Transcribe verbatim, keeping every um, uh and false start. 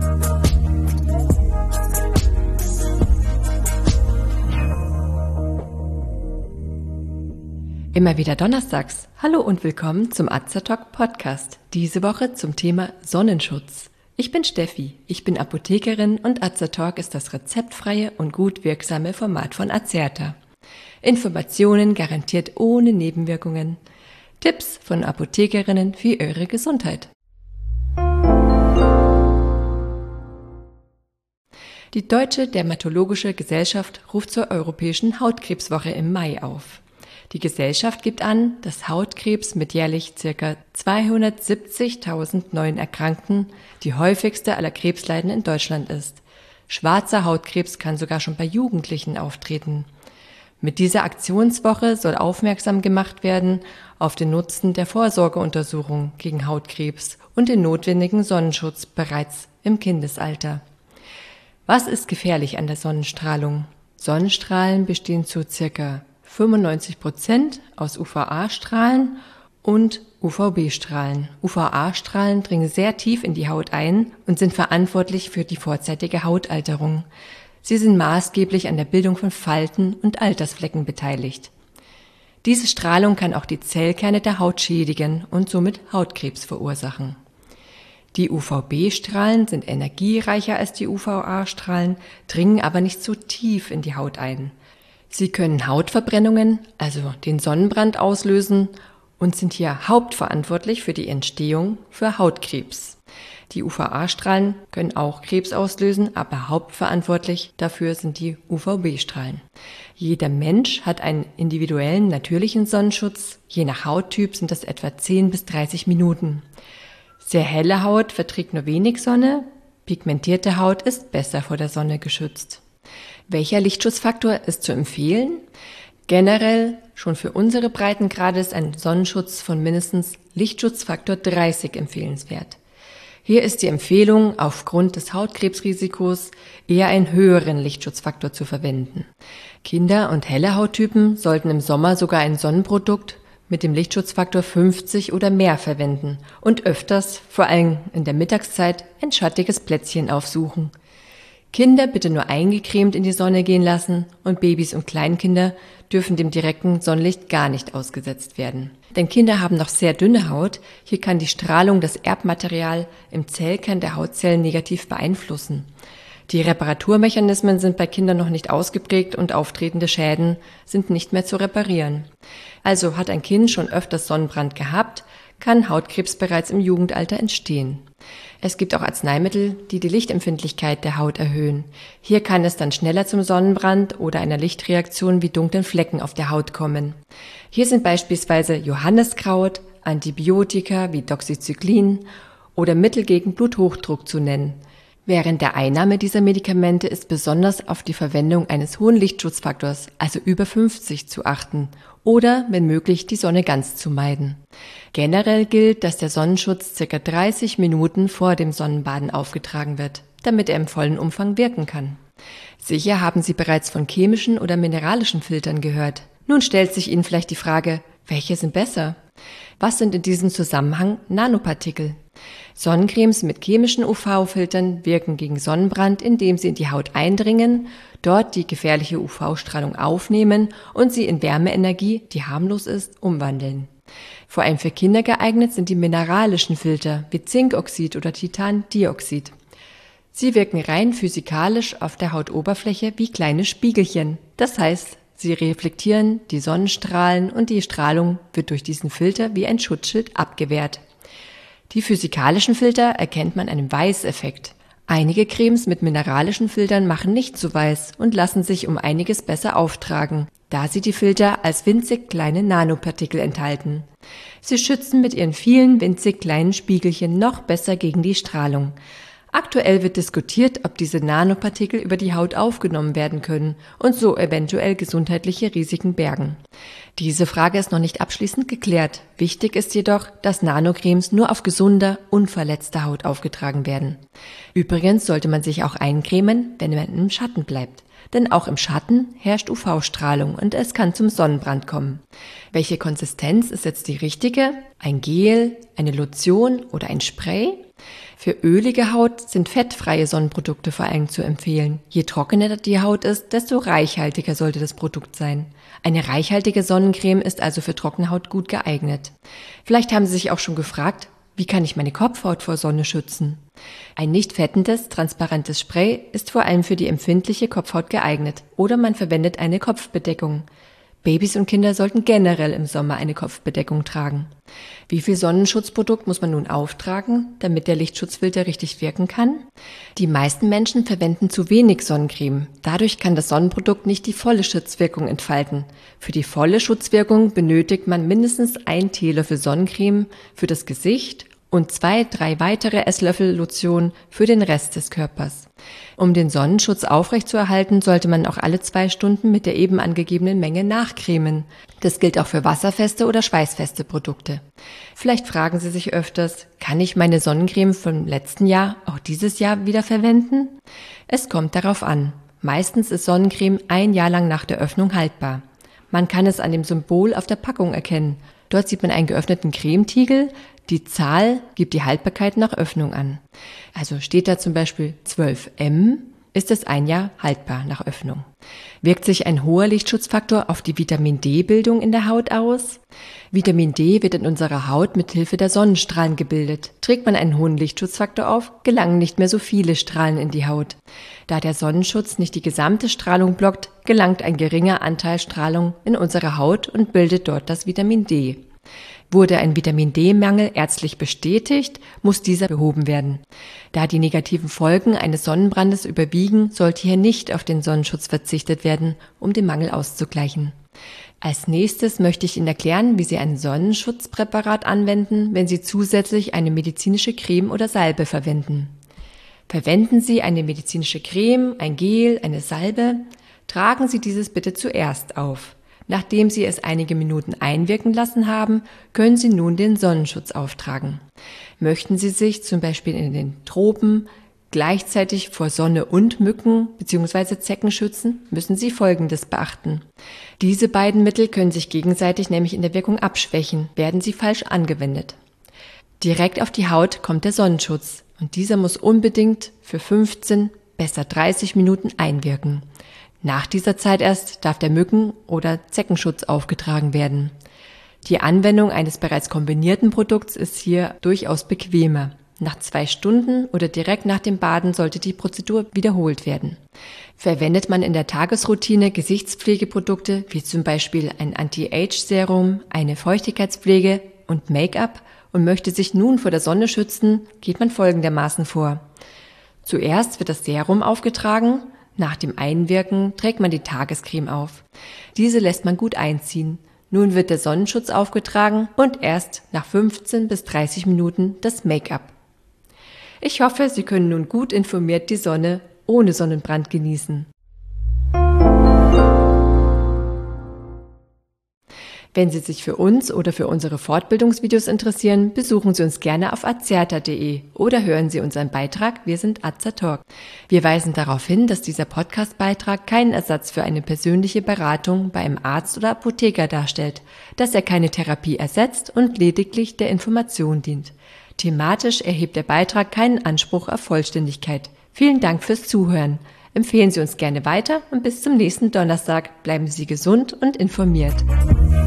Immer wieder donnerstags. Hallo und willkommen zum Azertalk Podcast. Diese Woche zum Thema Sonnenschutz. Ich bin Steffi, ich bin Apothekerin und Azertalk ist das rezeptfreie und gut wirksame Format von Azerta. Informationen garantiert ohne Nebenwirkungen. Tipps von Apothekerinnen für eure Gesundheit. Die Deutsche Dermatologische Gesellschaft ruft zur Europäischen Hautkrebswoche im Mai auf. Die Gesellschaft gibt an, dass Hautkrebs mit jährlich ca. zweihundertsiebzigtausend neuen Erkrankten die häufigste aller Krebsleiden in Deutschland ist. Schwarzer Hautkrebs kann sogar schon bei Jugendlichen auftreten. Mit dieser Aktionswoche soll aufmerksam gemacht werden auf den Nutzen der Vorsorgeuntersuchung gegen Hautkrebs und den notwendigen Sonnenschutz bereits im Kindesalter. Was ist gefährlich an der Sonnenstrahlung? Sonnenstrahlen bestehen zu ca. fünfundneunzig Prozent aus U V A-Strahlen und U V B-Strahlen. U V A-Strahlen dringen sehr tief in die Haut ein und sind verantwortlich für die vorzeitige Hautalterung. Sie sind maßgeblich an der Bildung von Falten und Altersflecken beteiligt. Diese Strahlung kann auch die Zellkerne der Haut schädigen und somit Hautkrebs verursachen. Die U V B-Strahlen sind energiereicher als die U V A-Strahlen, dringen aber nicht so tief in die Haut ein. Sie können Hautverbrennungen, also den Sonnenbrand, auslösen und sind hier hauptverantwortlich für die Entstehung für Hautkrebs. Die U V A-Strahlen können auch Krebs auslösen, aber hauptverantwortlich dafür sind die U V B-Strahlen. Jeder Mensch hat einen individuellen natürlichen Sonnenschutz. Je nach Hauttyp sind das etwa zehn bis dreißig Minuten. Sehr helle Haut verträgt nur wenig Sonne, pigmentierte Haut ist besser vor der Sonne geschützt. Welcher Lichtschutzfaktor ist zu empfehlen? Generell, schon für unsere Breitengrade ist ein Sonnenschutz von mindestens Lichtschutzfaktor dreißig empfehlenswert. Hier ist die Empfehlung, aufgrund des Hautkrebsrisikos eher einen höheren Lichtschutzfaktor zu verwenden. Kinder und helle Hauttypen sollten im Sommer sogar ein Sonnenprodukt mit dem Lichtschutzfaktor fünfzig oder mehr verwenden und öfters, vor allem in der Mittagszeit, ein schattiges Plätzchen aufsuchen. Kinder bitte nur eingecremt in die Sonne gehen lassen und Babys und Kleinkinder dürfen dem direkten Sonnenlicht gar nicht ausgesetzt werden. Denn Kinder haben noch sehr dünne Haut, hier kann die Strahlung das Erbmaterial im Zellkern der Hautzellen negativ beeinflussen. Die Reparaturmechanismen sind bei Kindern noch nicht ausgeprägt und auftretende Schäden sind nicht mehr zu reparieren. Also hat ein Kind schon öfters Sonnenbrand gehabt, kann Hautkrebs bereits im Jugendalter entstehen. Es gibt auch Arzneimittel, die die Lichtempfindlichkeit der Haut erhöhen. Hier kann es dann schneller zum Sonnenbrand oder einer Lichtreaktion wie dunklen Flecken auf der Haut kommen. Hier sind beispielsweise Johanniskraut, Antibiotika wie Doxycyclin oder Mittel gegen Bluthochdruck zu nennen. Während der Einnahme dieser Medikamente ist besonders auf die Verwendung eines hohen Lichtschutzfaktors, also über fünfzig, zu achten oder, wenn möglich, die Sonne ganz zu meiden. Generell gilt, dass der Sonnenschutz ca. dreißig Minuten vor dem Sonnenbaden aufgetragen wird, damit er im vollen Umfang wirken kann. Sicher haben Sie bereits von chemischen oder mineralischen Filtern gehört. Nun stellt sich Ihnen vielleicht die Frage, welche sind besser? Was sind in diesem Zusammenhang Nanopartikel? Sonnencremes mit chemischen U V-Filtern wirken gegen Sonnenbrand, indem sie in die Haut eindringen, dort die gefährliche U V-Strahlung aufnehmen und sie in Wärmeenergie, die harmlos ist, umwandeln. Vor allem für Kinder geeignet sind die mineralischen Filter wie Zinkoxid oder Titandioxid. Sie wirken rein physikalisch auf der Hautoberfläche wie kleine Spiegelchen. Das heißt, sie reflektieren die Sonnenstrahlen und die Strahlung wird durch diesen Filter wie ein Schutzschild abgewehrt. Die physikalischen Filter erkennt man an einem Weißeffekt. Einige Cremes mit mineralischen Filtern machen nicht so weiß und lassen sich um einiges besser auftragen, da sie die Filter als winzig kleine Nanopartikel enthalten. Sie schützen mit ihren vielen winzig kleinen Spiegelchen noch besser gegen die Strahlung. Aktuell wird diskutiert, ob diese Nanopartikel über die Haut aufgenommen werden können und so eventuell gesundheitliche Risiken bergen. Diese Frage ist noch nicht abschließend geklärt. Wichtig ist jedoch, dass Nanocremes nur auf gesunder, unverletzter Haut aufgetragen werden. Übrigens sollte man sich auch eincremen, wenn man im Schatten bleibt. Denn auch im Schatten herrscht U V-Strahlung und es kann zum Sonnenbrand kommen. Welche Konsistenz ist jetzt die richtige? Ein Gel, eine Lotion oder ein Spray? Für ölige Haut sind fettfreie Sonnenprodukte vor allem zu empfehlen. Je trockener die Haut ist, desto reichhaltiger sollte das Produkt sein. Eine reichhaltige Sonnencreme ist also für trockene Haut gut geeignet. Vielleicht haben Sie sich auch schon gefragt, wie kann ich meine Kopfhaut vor Sonne schützen? Ein nicht fettendes, transparentes Spray ist vor allem für die empfindliche Kopfhaut geeignet oder man verwendet eine Kopfbedeckung. Babys und Kinder sollten generell im Sommer eine Kopfbedeckung tragen. Wie viel Sonnenschutzprodukt muss man nun auftragen, damit der Lichtschutzfilter richtig wirken kann? Die meisten Menschen verwenden zu wenig Sonnencreme. Dadurch kann das Sonnenprodukt nicht die volle Schutzwirkung entfalten. Für die volle Schutzwirkung benötigt man mindestens ein Teelöffel Sonnencreme für das Gesicht und zwei, drei weitere Esslöffel Lotion für den Rest des Körpers. Um den Sonnenschutz aufrechtzuerhalten, sollte man auch alle zwei Stunden mit der eben angegebenen Menge nachcremen. Das gilt auch für wasserfeste oder schweißfeste Produkte. Vielleicht fragen Sie sich öfters, kann ich meine Sonnencreme vom letzten Jahr auch dieses Jahr wieder verwenden? Es kommt darauf an. Meistens ist Sonnencreme ein Jahr lang nach der Öffnung haltbar. Man kann es an dem Symbol auf der Packung erkennen. Dort sieht man einen geöffneten Cremetiegel. Die Zahl gibt die Haltbarkeit nach Öffnung an. Also steht da zum Beispiel zwölf M, ist es ein Jahr haltbar nach Öffnung. Wirkt sich ein hoher Lichtschutzfaktor auf die Vitamin-D-Bildung in der Haut aus? Vitamin D wird in unserer Haut mit Hilfe der Sonnenstrahlen gebildet. Trägt man einen hohen Lichtschutzfaktor auf, gelangen nicht mehr so viele Strahlen in die Haut. Da der Sonnenschutz nicht die gesamte Strahlung blockt, gelangt ein geringer Anteil Strahlung in unsere Haut und bildet dort das Vitamin D. Wurde ein Vitamin-D-Mangel ärztlich bestätigt, muss dieser behoben werden. Da die negativen Folgen eines Sonnenbrandes überwiegen, sollte hier nicht auf den Sonnenschutz verzichtet werden, um den Mangel auszugleichen. Als nächstes möchte ich Ihnen erklären, wie Sie ein Sonnenschutzpräparat anwenden, wenn Sie zusätzlich eine medizinische Creme oder Salbe verwenden. Verwenden Sie eine medizinische Creme, ein Gel, eine Salbe. Tragen Sie dieses bitte zuerst auf. Nachdem Sie es einige Minuten einwirken lassen haben, können Sie nun den Sonnenschutz auftragen. Möchten Sie sich zum Beispiel in den Tropen gleichzeitig vor Sonne und Mücken bzw. Zecken schützen, müssen Sie Folgendes beachten. Diese beiden Mittel können sich gegenseitig nämlich in der Wirkung abschwächen, werden sie falsch angewendet. Direkt auf die Haut kommt der Sonnenschutz und dieser muss unbedingt für fünfzehn, besser dreißig Minuten einwirken. Nach dieser Zeit erst darf der Mücken- oder Zeckenschutz aufgetragen werden. Die Anwendung eines bereits kombinierten Produkts ist hier durchaus bequemer. Nach zwei Stunden oder direkt nach dem Baden sollte die Prozedur wiederholt werden. Verwendet man in der Tagesroutine Gesichtspflegeprodukte wie zum Beispiel ein Anti-Age-Serum, eine Feuchtigkeitspflege und Make-up und möchte sich nun vor der Sonne schützen, geht man folgendermaßen vor. Zuerst wird das Serum aufgetragen. Nach dem Einwirken trägt man die Tagescreme auf. Diese lässt man gut einziehen. Nun wird der Sonnenschutz aufgetragen und erst nach fünfzehn bis dreißig Minuten das Make-up. Ich hoffe, Sie können nun gut informiert die Sonne ohne Sonnenbrand genießen. Wenn Sie sich für uns oder für unsere Fortbildungsvideos interessieren, besuchen Sie uns gerne auf azerta punkt de oder hören Sie unseren Beitrag Wir sind Azertalk. Wir weisen darauf hin, dass dieser Podcast-Beitrag keinen Ersatz für eine persönliche Beratung bei einem Arzt oder Apotheker darstellt, dass er keine Therapie ersetzt und lediglich der Information dient. Thematisch erhebt der Beitrag keinen Anspruch auf Vollständigkeit. Vielen Dank fürs Zuhören. Empfehlen Sie uns gerne weiter und bis zum nächsten Donnerstag bleiben Sie gesund und informiert.